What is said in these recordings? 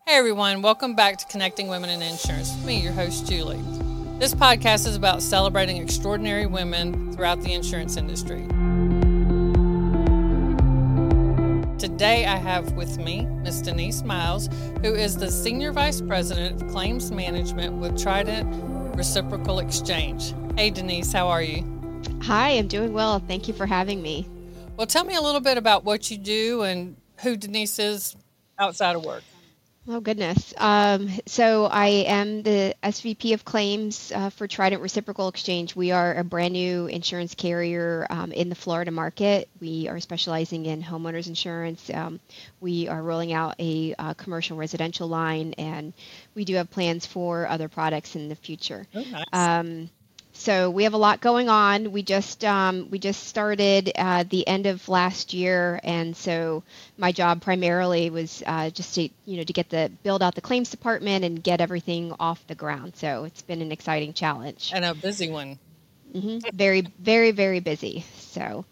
Hey everyone, welcome back to Connecting Women in Insurance with me, your host Julie. This podcast is about celebrating extraordinary women throughout the insurance industry. Today I have with me Ms. Denise Miles, who is the Senior Vice President of Claims Management with Trident Reciprocal Exchange. Hey Denise, how are you? Hi, I'm doing well. Thank you for having me. Well, tell me a little bit about what you do and who Denise is outside of work. Oh, goodness. So I am the SVP of Claims for Trident Reciprocal Exchange. We are a brand new insurance carrier in the Florida market. We are specializing in homeowners insurance. We are rolling out a commercial residential line, and we do have plans for other products in the future. Oh, nice. So we have a lot going on. We just started the end of last year, and so my job primarily was just to build out the claims department and get everything off the ground. So it's been an exciting challenge. And a busy one. Very, very, very busy. So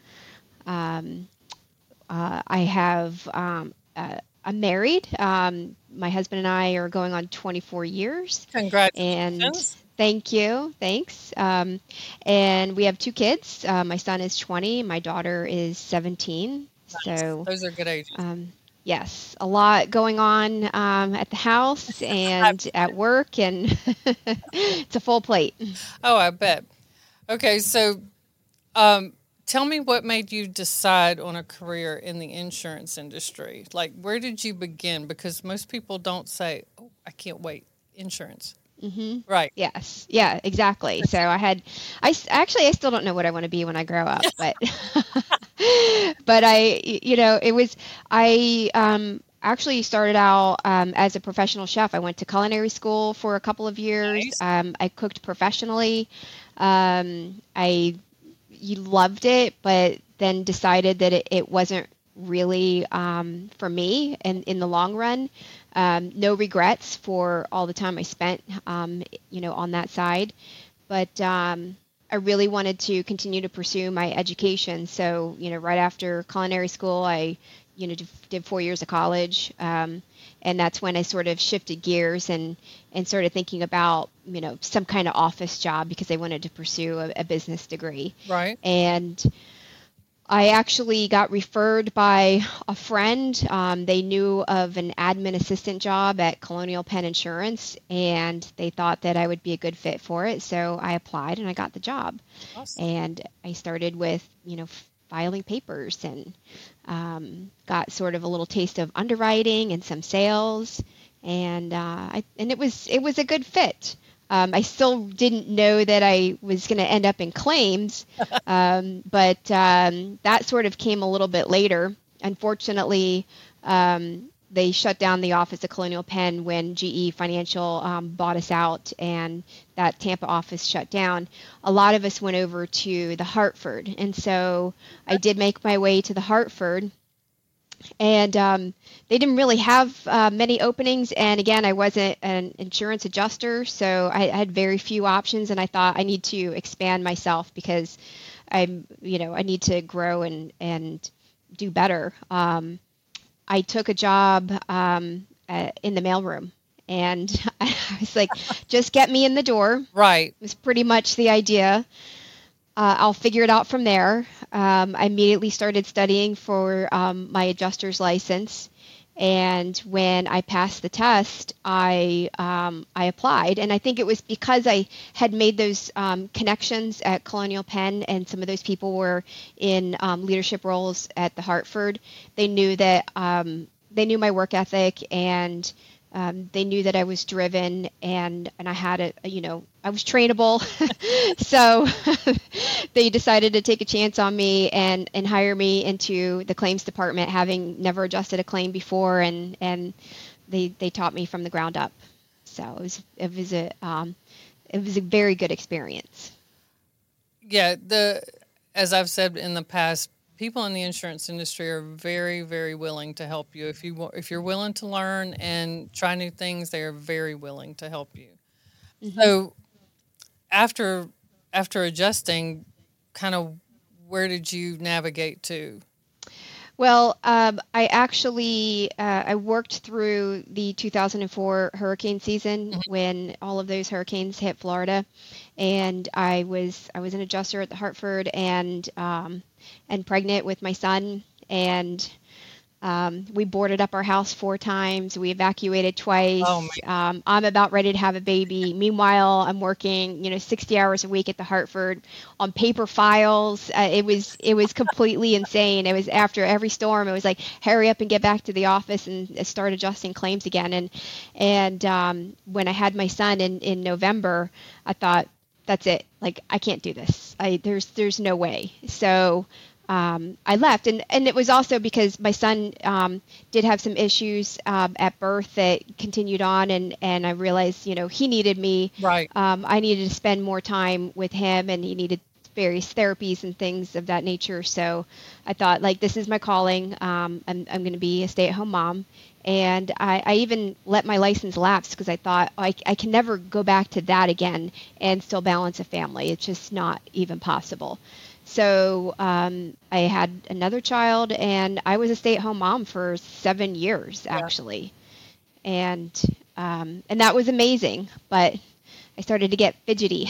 I have I'm married. My husband and I are going on 24 years. Congratulations. And thank you. Thanks. And we have two kids. My son is 20. My daughter is 17. Nice. So those are good ages. Yes, a lot going on at the house and at work, and it's a full plate. Oh, I bet. Okay, so tell me what made you decide on a career in the insurance industry? Like, where did you begin? Because most people don't say, oh, I can't wait, insurance. Mm-hmm. Right. Yes. Yeah, exactly. So I still don't know what I want to be when I grow up, but, I actually started out as a professional chef. I went to culinary school for a couple of years. Nice. I cooked professionally. You loved it, but then decided that it wasn't really for me and in the long run. No regrets for all the time I spent, on that side. But I really wanted to continue to pursue my education. So, right after culinary school, I, did 4 years of college. And that's when I sort of shifted gears and started thinking about, some kind of office job because I wanted to pursue a business degree. Right. And I actually got referred by a friend. They knew of an admin assistant job at Colonial Penn Insurance, and they thought that I would be a good fit for it. So I applied and I got the job. Awesome. And I started with, filing papers and got sort of a little taste of underwriting and some sales. And it was a good fit. I still didn't know that I was going to end up in claims, but that sort of came a little bit later. Unfortunately, they shut down the office at Colonial Penn when GE Financial bought us out, and that Tampa office shut down. A lot of us went over to the Hartford, and so I did make my way to the Hartford. And they didn't really have many openings. And again, I wasn't an insurance adjuster, so I had very few options. And I thought I need to expand myself because I need to grow and do better. I took a job in the mailroom, and I was like, just get me in the door. Right. It was pretty much the idea. I'll figure it out from there. I immediately started studying for my adjuster's license, and when I passed the test, I applied. And I think it was because I had made those connections at Colonial Penn, and some of those people were in leadership roles at the Hartford. They knew that they knew my work ethic, and they knew that I was driven, and I had I was trainable. So they decided to take a chance on me and hire me into the claims department, having never adjusted a claim before, and they taught me from the ground up. So it was a very good experience. Yeah, as I've said in the past, people in the insurance industry are very, very willing to help you. If you're willing to learn and try new things, they are very willing to help you. Mm-hmm. So after adjusting, kind of where did you navigate to? Well, I actually I worked through the 2004 hurricane season Mhm. when all of those hurricanes hit Florida, and I was an adjuster at the Hartford and pregnant with my son, and we boarded up our house 4 times. We evacuated Oh man. twice. I'm about ready to have a baby. Meanwhile, I'm working, 60 hours a week at the Hartford on paper files. It was completely insane. It was after every storm. It was like hurry up and get back to the office and start adjusting claims again. And when I had my son in November, I thought that's it. Like I can't do this. There's no way. So I left, and it was also because my son did have some issues at birth that continued on, and I realized, he needed me. Right. I needed to spend more time with him, and he needed various therapies and things of that nature. So I thought, like, this is my calling. I'm going to be a stay-at-home mom. And I even let my license lapse because I thought I can never go back to that again and still balance a family. It's just not even possible. So I had another child, and I was a stay-at-home mom for 7 years, Yeah. actually, and that was amazing. But I started to get fidgety,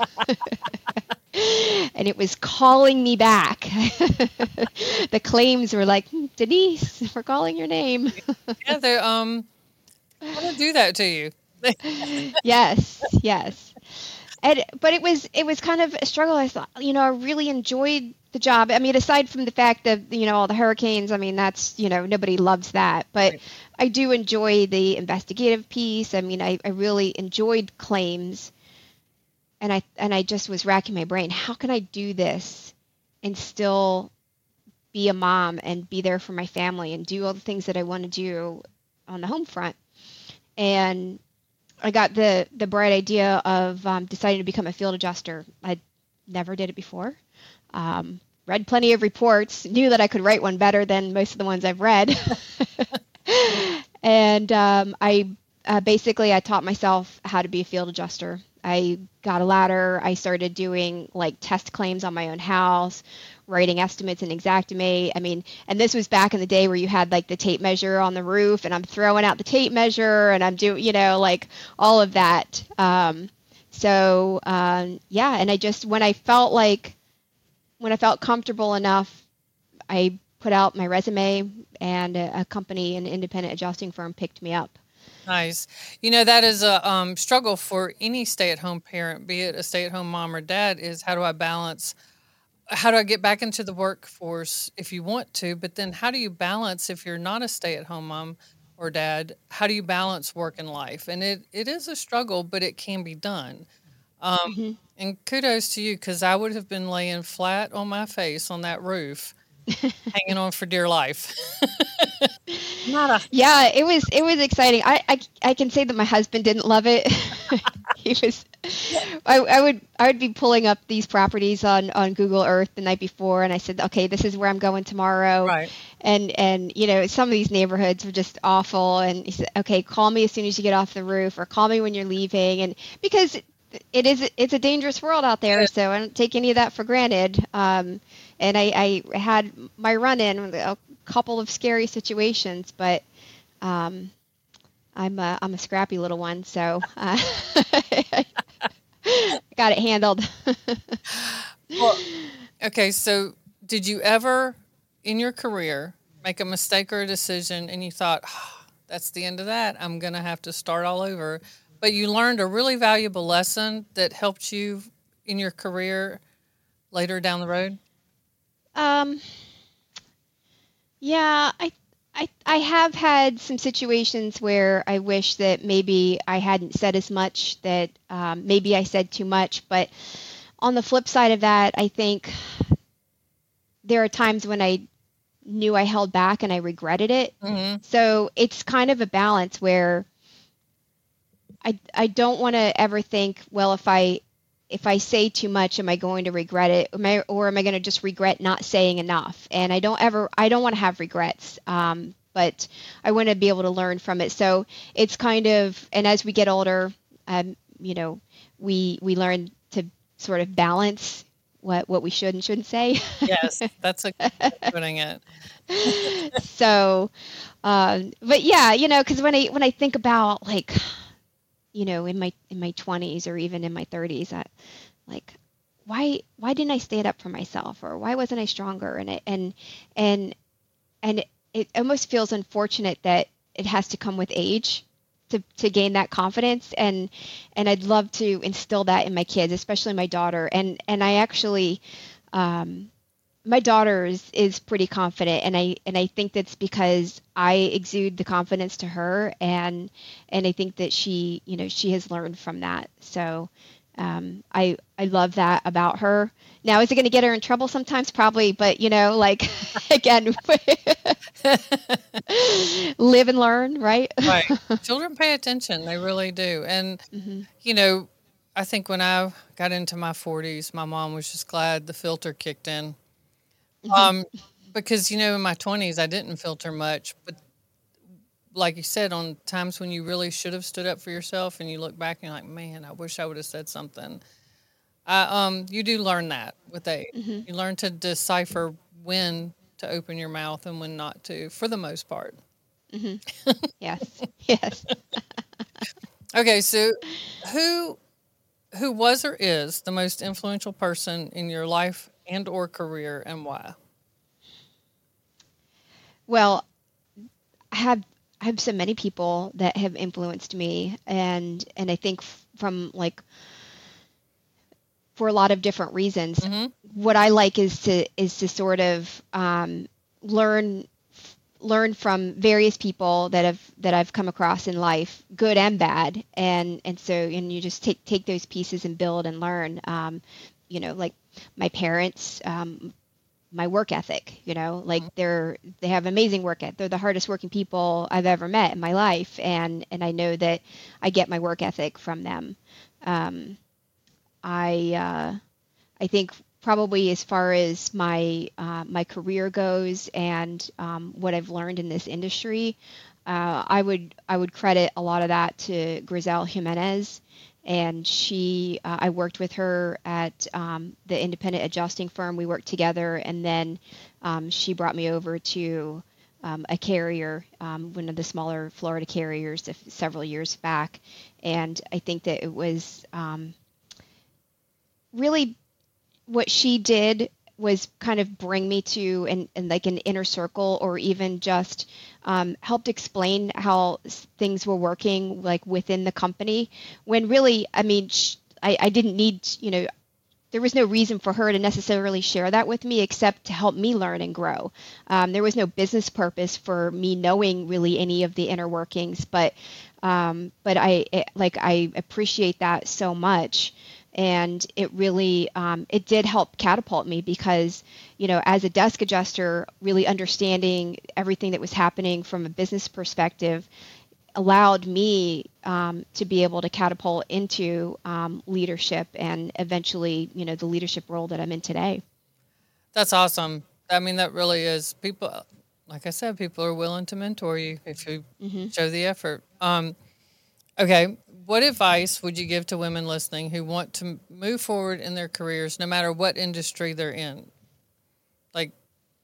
and it was calling me back. The claims were like, Denise, we're calling your name. Yeah, they want to do that to you. Yes, yes. But it was kind of a struggle. I thought, I really enjoyed the job. I mean, aside from the fact that, all the hurricanes, I mean, that's, nobody loves that. But Right. I do enjoy the investigative piece. I mean, I really enjoyed claims, and I just was racking my brain. How can I do this and still be a mom and be there for my family and do all the things that I want to do on the home front? And I got the bright idea of deciding to become a field adjuster. I never did it before. Read plenty of reports, knew that I could write one better than most of the ones I've read, and I taught myself how to be a field adjuster. I got a ladder. I started doing like test claims on my own house, writing estimates in Xactimate. I mean, and this was back in the day where you had like the tape measure on the roof, and I'm throwing out the tape measure, and I'm doing, like all of that. Yeah, and I just when I felt comfortable enough, I put out my resume, and a company, an independent adjusting firm, picked me up. Nice. That is a struggle for any stay-at-home parent, be it a stay-at-home mom or dad, is how do I balance, how do I get back into the workforce if you want to, but then how do you balance if you're not a stay-at-home mom or dad? How do you balance work and life? And it is a struggle, but it can be done. Um, Hmm. and kudos to you because I would have been laying flat on my face on that roof, hanging on for dear life. Not a Yeah, it was exciting. I can say that my husband didn't love it. He was I would be pulling up these properties on Google Earth the night before, and I said, okay, this is where I'm going tomorrow, right. and some of these neighborhoods were just awful. And he said, okay, call me as soon as you get off the roof, or call me when you're leaving, and because it's a dangerous world out there, so I don't take any of that for granted. And I had my run in with a couple of scary situations, but um, I'm a scrappy little one, so I got it handled. Well, okay, so did you ever in your career make a mistake or a decision and you thought, "Ah, that's the end of that. I'm going to have to start all over." But you learned a really valuable lesson that helped you in your career later down the road? um, yeah, I have had some situations where I wish that maybe I hadn't said as much, that maybe I said too much. But on the flip side of that, I think there are times when I knew I held back and I regretted it. Mhm. So it's kind of a balance where I don't want to ever think, well, if I say too much, am I going to regret it? Or am I going to just regret not saying enough? And I don't want to have regrets. But I want to be able to learn from it. So it's kind of, and as we get older, you know, we learn to sort of balance what we should and shouldn't say. Yes, that's a good way of putting it. So, but yeah, because when I think about like, in my 20s or even in my 30s, like, why didn't I stand up for myself, or why wasn't I stronger? And it almost feels unfortunate that it has to come with age to gain that confidence, and I'd love to instill that in my kids, especially my daughter. And I actually, my daughter is pretty confident, and I think that's because I exude the confidence to her, and I think that she has learned from that. So I love that about her. Now, is it going to get her in trouble sometimes? Probably, but like, again, live and learn, right? Right. Children pay attention. They really do. And, Hmm. you know, I think when I got into my 40s, my mom was just glad the filter kicked in. Hmm. Um, because, in my 20s, I didn't filter much. But like you said, on times when you really should have stood up for yourself and you look back and you're like, man, I wish I would have said something. You do learn that with age. Hmm. You learn to decipher when to open your mouth and when not to, for the most part. Hmm. Yes. Yes. Okay, so who who was or is the most influential person in your life and or career, and why? Well, I have so many people that have influenced me, and I think from like for a lot of different reasons. Mm-hmm. What I like is to sort of learn learn from various people that I've come across in life, good and bad, and you just take those pieces and build and learn. Like my parents, my work ethic, like they have amazing work ethic. They're the hardest working people I've ever met in my life, and I know that I get my work ethic from them. Um, I think probably as far as my career goes, and what I've learned in this industry, I would credit a lot of that to Grisel Jimenez. And I worked with her at the independent adjusting firm. We worked together, and then she brought me over to a carrier, one of the smaller Florida carriers, several years back. And I think that it was really what she did was kind of bring me to and like an inner circle, or even just helped explain how things were working like within the company, when really, I mean, I didn't need, there was no reason for her to necessarily share that with me except to help me learn and grow. There was no business purpose for me knowing really any of the inner workings, but I appreciate that so much. And it really it did help catapult me, because as a desk adjuster, really understanding everything that was happening from a business perspective allowed me to be able to catapult into leadership, and eventually the leadership role that I'm in today. That's awesome. I mean, that really is. People, like I said, people are willing to mentor you if you Hmm. show the effort. Okay, what advice would you give to women listening who want to move forward in their careers, no matter what industry they're in? Like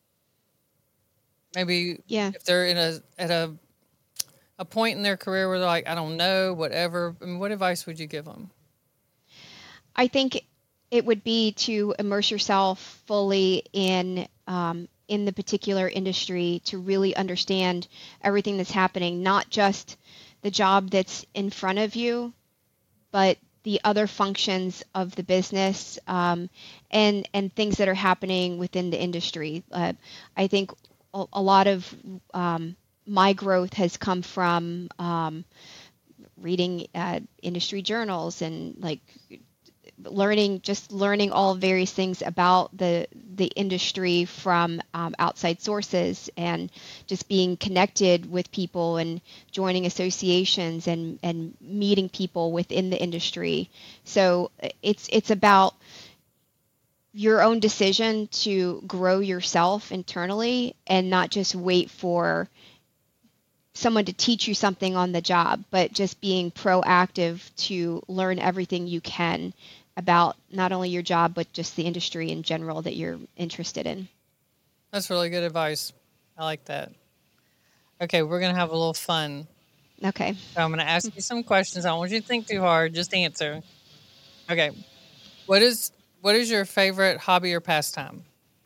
maybe Yeah. if they're at a point in their career where they're like, I don't know, whatever. I mean, what advice would you give them? I think it would be to immerse yourself fully in the particular industry, to really understand everything that's happening, not just the job that's in front of you, but the other functions of the business, and things that are happening within the industry. I think a lot of my growth has come from reading industry journals, and like learning all various things about the industry from outside sources, and just being connected with people, and joining associations, and meeting people within the industry. So it's about your own decision to grow yourself internally, and not just wait for someone to teach you something on the job, but just being proactive to learn everything you can, about not only your job, but just the industry in general that you're interested in. That's really good advice. I like that. Okay, we're going to have a little fun. Okay. So I'm going to ask you some questions. I don't want you to think too hard. Just answer. Okay. What is your favorite hobby or pastime?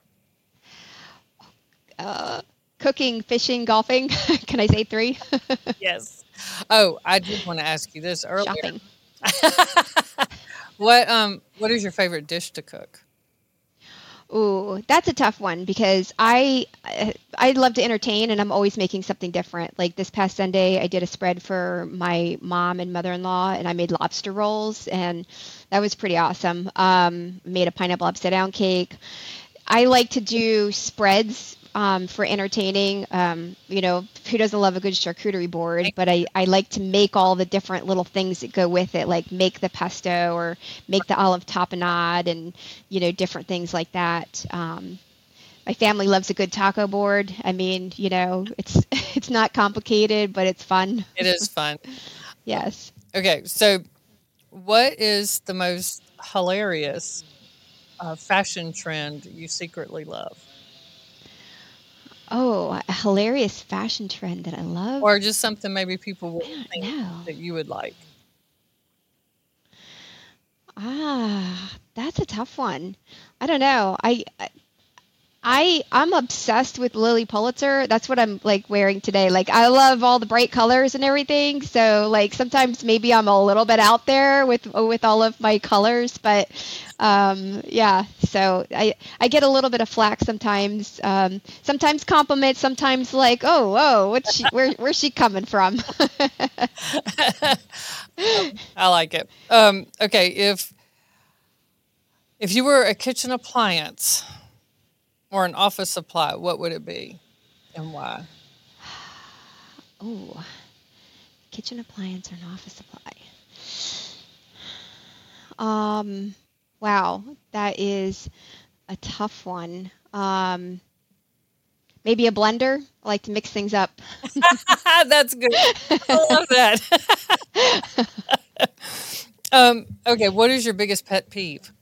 Cooking, fishing, golfing. Can I say 3? Yes. Oh, I did want to ask you this earlier. Shopping. What is your favorite dish to cook? Ooh, that's a tough one because I love to entertain and I'm always making something different. Like this past Sunday, I did a spread for my mom and mother-in-law, and I made lobster rolls, and that was pretty awesome. Made a pineapple upside down cake. I like to do spreads for entertaining. Who doesn't love a good charcuterie board? But I like to make all the different little things that go with it, like make the pesto or make the olive tapenade and, different things like that. My family loves a good taco board. I mean, it's not complicated, but it's fun. It is fun. Yes. Okay, so what is the most hilarious fashion trend you secretly love? Oh, a hilarious fashion trend that I love? Or just something maybe people would think know. that you would like? That's a tough one. I don't know. I'm obsessed with Lily Pulitzer. That's what I'm like wearing today. Like I love all the bright colors and everything. So like sometimes maybe I'm a little bit out there with all of my colors, but yeah. So I get a little bit of flack sometimes. Sometimes compliments. Sometimes like where's she coming from? I like it. Okay, if you were a kitchen appliance or an office supply, what would it be and why? Oh, kitchen appliance or an office supply. Wow, that is a tough one. Maybe a blender. I like to mix things up. That's good. I love that. Okay, what is your biggest pet peeve?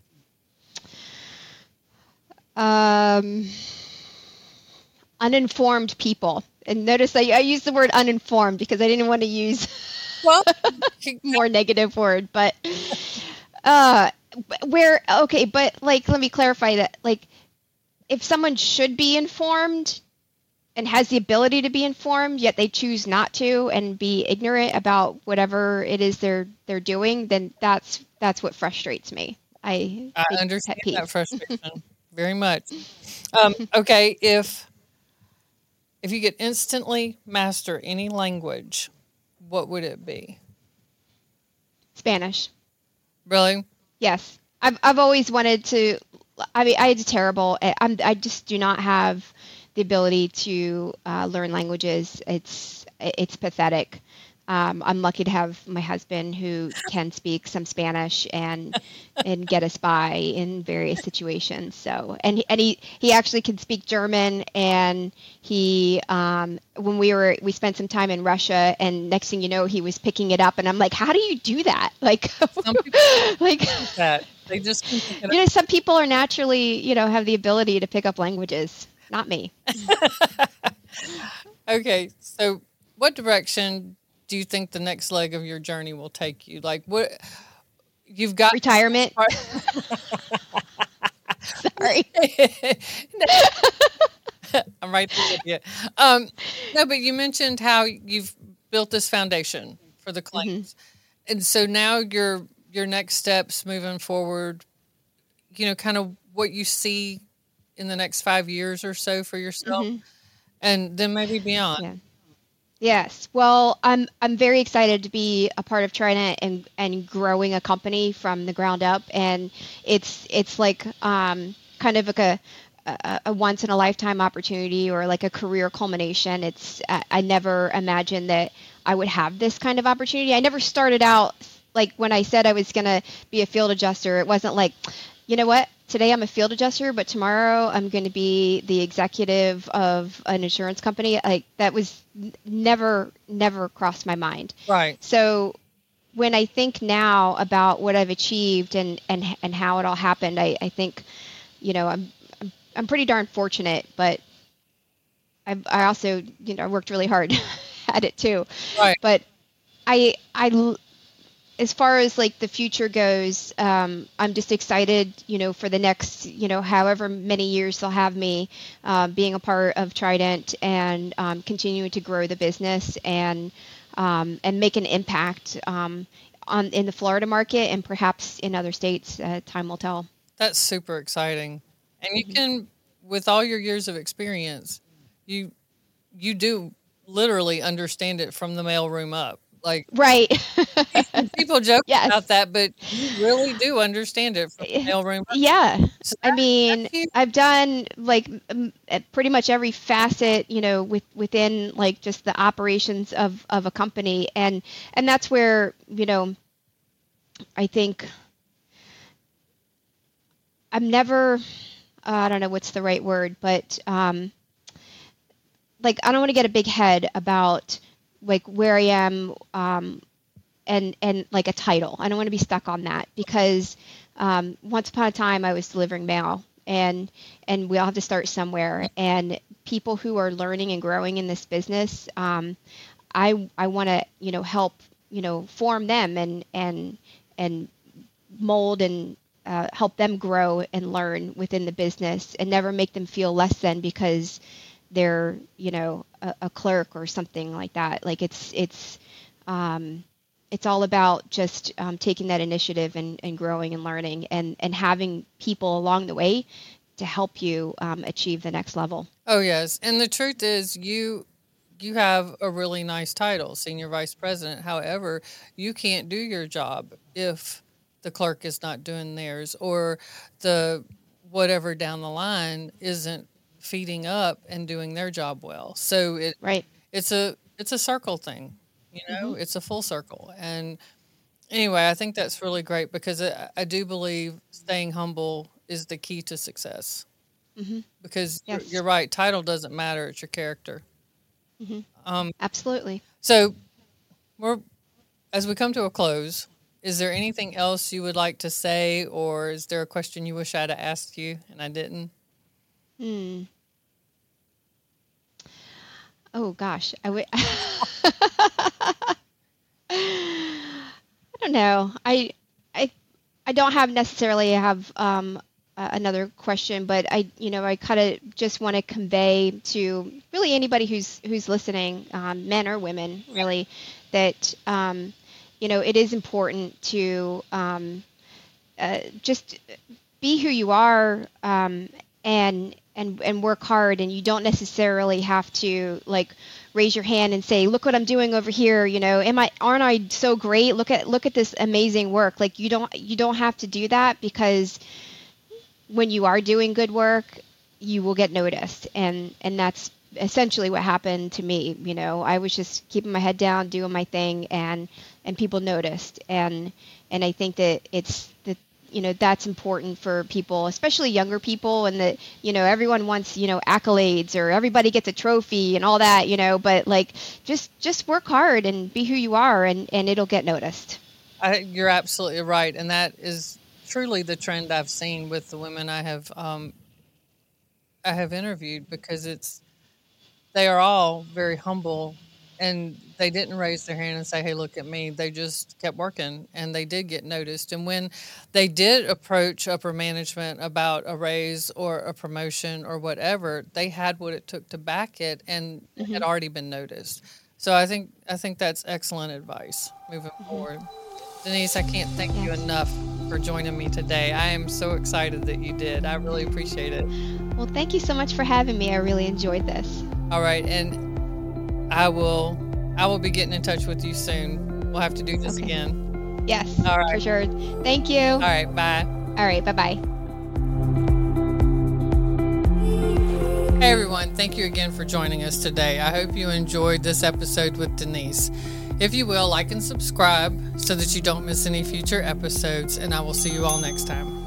Uninformed people. And notice I used the word uninformed because I didn't want to use more negative word. But but let me clarify that. Like, if someone should be informed and has the ability to be informed, yet they choose not to and be ignorant about whatever it is they're doing, then that's what frustrates me. I understand that frustration very much. Okay, if you could instantly master any language, what would it be? Spanish. Really? Yes. I've always wanted to. I mean, I terrible. I just do not have the ability to learn languages. It's pathetic. I'm lucky to have my husband who can speak some Spanish and get us by in various situations. So and he actually can speak German, and he when we spent some time in Russia, and next thing you know he was picking it up, and I'm like, how do you do that? Like some people like that. They just can pick it up. Some people are naturally have the ability to pick up languages. Not me. Okay, so what direction do you think the next leg of your journey will take you? Like what you've got retirement. Sorry. I'm right there with you. No, but you mentioned how you've built this foundation for the claims. Mm-hmm. And so now your next steps moving forward, kind of what you see in the next 5 years or so for yourself, mm-hmm. and then maybe beyond. Yeah. Yes. Well, I'm very excited to be a part of TriNet and growing a company from the ground up. And it's like kind of like a once in a lifetime opportunity or like a career culmination. I never imagined that I would have this kind of opportunity. I never started out like when I said I was going to be a field adjuster. It wasn't like, you know what? Today I'm a field adjuster, but tomorrow I'm going to be the executive of an insurance company. Like that was never crossed my mind. Right. So when I think now about what I've achieved and how it all happened, I think, I'm pretty darn fortunate, but I also, I worked really hard at it too. Right. But I as far as like the future goes, I'm just excited, for the next, however many years they'll have me being a part of Trident and continuing to grow the business and make an impact in the Florida market and perhaps in other states. Time will tell. That's super exciting. And you can, with all your years of experience, you do literally understand it from the mailroom up. Like, right. People joke Yes. about that, but you really do understand it from the mailroom up. Yeah. So I mean, I've done like pretty much every facet, within like just the operations of a company. And that's where, I think I'm never, I don't know what's the right word, but like, I don't want to get a big head about like where I am and like a title. I don't want to be stuck on that because once upon a time I was delivering mail and we all have to start somewhere. And people who are learning and growing in this business, I want to, help, form them and mold and help them grow and learn within the business and never make them feel less than because they're, a clerk or something like that. Like it's all about just taking that initiative and growing and learning and having people along the way to help you achieve the next level. Oh, yes. And the truth is you have a really nice title, Senior Vice President. However, you can't do your job if the clerk is not doing theirs or the whatever down the line isn't feeding up and doing their job well. So it's a circle thing, it's a full circle. And anyway, I think that's really great because I do believe staying humble is the key to success. Because yes. You're right. Title doesn't matter. It's your character. Absolutely. So as we come to a close, is there anything else you would like to say, or is there a question you wish I'd asked you and I didn't? Oh gosh, I don't know. I don't have necessarily have another question, but I kind of just want to convey to really anybody who's listening, men or women, really, that it is important to just be who you are and work hard, and you don't necessarily have to like raise your hand and say, look what I'm doing over here, aren't I so great? Look at this amazing work. Like you don't have to do that, because when you are doing good work, you will get noticed. And that's essentially what happened to me. I was just keeping my head down, doing my thing, and people noticed. And I think that that's important for people, especially younger people, and that, everyone wants, accolades, or everybody gets a trophy and all that, but like, just work hard and be who you are, and it'll get noticed. You're absolutely right. And that is truly the trend I've seen with the women I have interviewed, because they are all very humble, and they didn't raise their hand and say, hey, look at me. They just kept working, and they did get noticed. And when they did approach upper management about a raise or a promotion or whatever, they had what it took to back it, and it had already been noticed. So I think that's excellent advice moving forward. Denise, I can't thank you enough for joining me today. I am so excited that you did. I really appreciate it. Well, thank you so much for having me. I really enjoyed this. All right. And I will be getting in touch with you soon. We'll have to do this again. Yes. All right. For sure. Thank you. All right. Bye. All right. Bye-bye. Hey, everyone. Thank you again for joining us today. I hope you enjoyed this episode with Denise. If you will, like and subscribe so that you don't miss any future episodes, and I will see you all next time.